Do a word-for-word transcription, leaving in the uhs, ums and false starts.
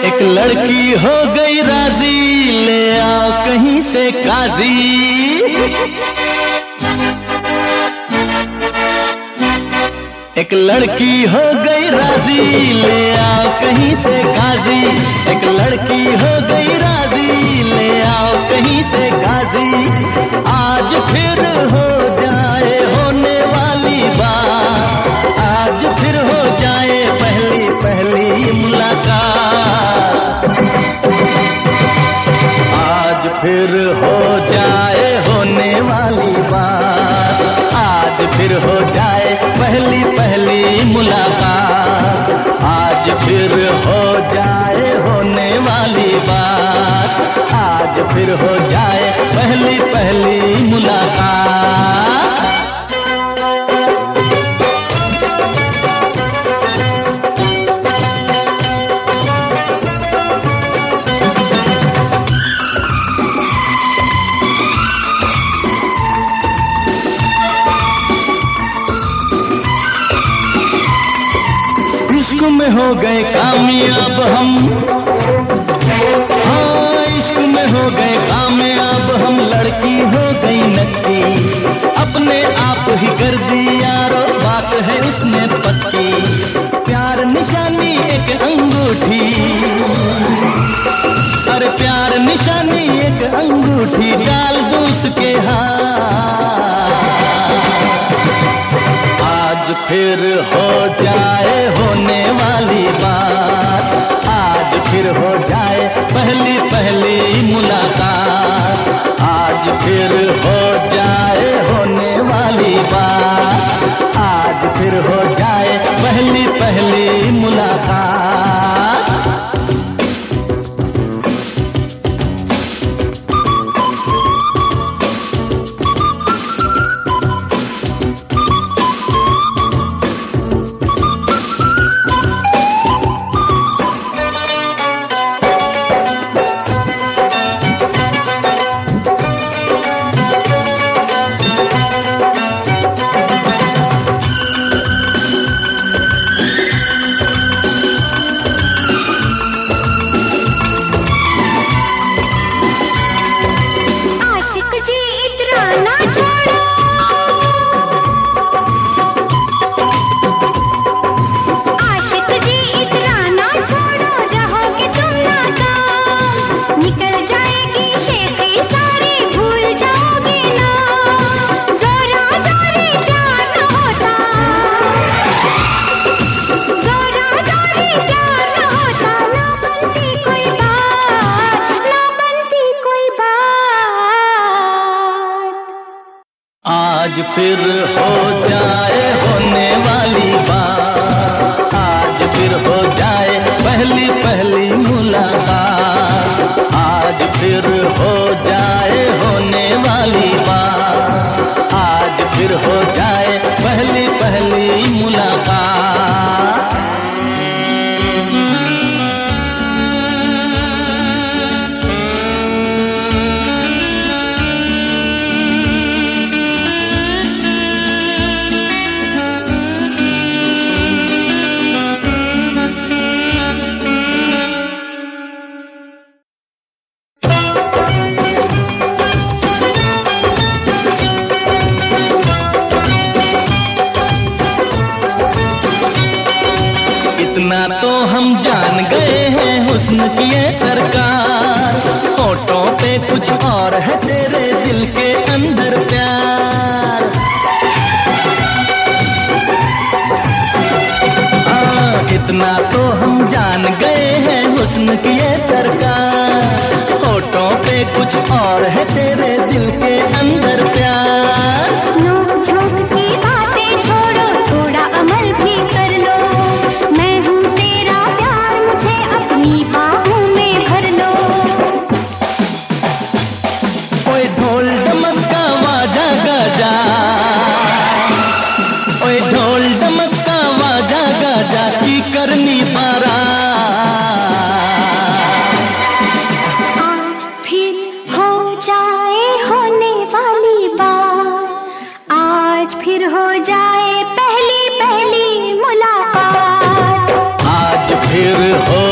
एक लड़की हो गई राजी, ले आओ कहीं से काजी। एक लड़की हो गई राजी, ले आओ कहीं से काजी। एक लड़की हो गई राजी, ले आओ कहीं से काजी। आज फिर हो जाए होने वाली बात, आज फिर हो जाए पहली पहली मुलाकात। आज फिर हो जाए होने वाली बात, आज फिर हो जाए पहली पहली मुलाकात। आज फिर हो जाए होने वाली बात, आज फिर हो जाए पहली पहली मुलाकात। इश्क में हो गए कामयाब हम, हाँ इश्क में हो गए कामयाब हम। लड़की हो गई नक्की, अपने आप ही कर दी यारो, बात है उसने पक्की। प्यार निशानी एक अंगूठी, अरे प्यार निशानी एक अंगूठी, डाल दूं उसके हाथ। आज फिर हो जाए होने वाली बात, आज फिर हो जाए पहली पहली मुलाकात। आज फिर हो जाए होने वाली बात, आज फिर हो जाए पहली पहली मुलाकात। आज फिर हो जाए होने वाली बात, आज फिर हो जाए पहली पहली मुलाकात। आज फिर हो जाए होने वाली बात, आज फिर हो जाए पहली पहली मुलाकात। इतना तो हम जान गए हैं हुस्न की ये सरकार, होठों पे कुछ और है तेरे दिल के अंदर प्यार। हाँ इतना तो हम जान गए हैं हुस्न की ये सरकार, होठों पे कुछ और है तेरे दिल के अंदर प्यार। नोक झोंक की बातें छोड़ो, थोड़ा अमल भी कर लो। मैं हूँ तेरा प्यार, मुझे अपनी बाहों में भर लो। ओए ढोल डमका वाजा गाजा, ओए ढोल डमका वाजा गाजा की करनी पारा। आज फिर हो जाए होने वाली बात, आज फिर हो जाए पहली पहली मुलाकात। आज फिर हो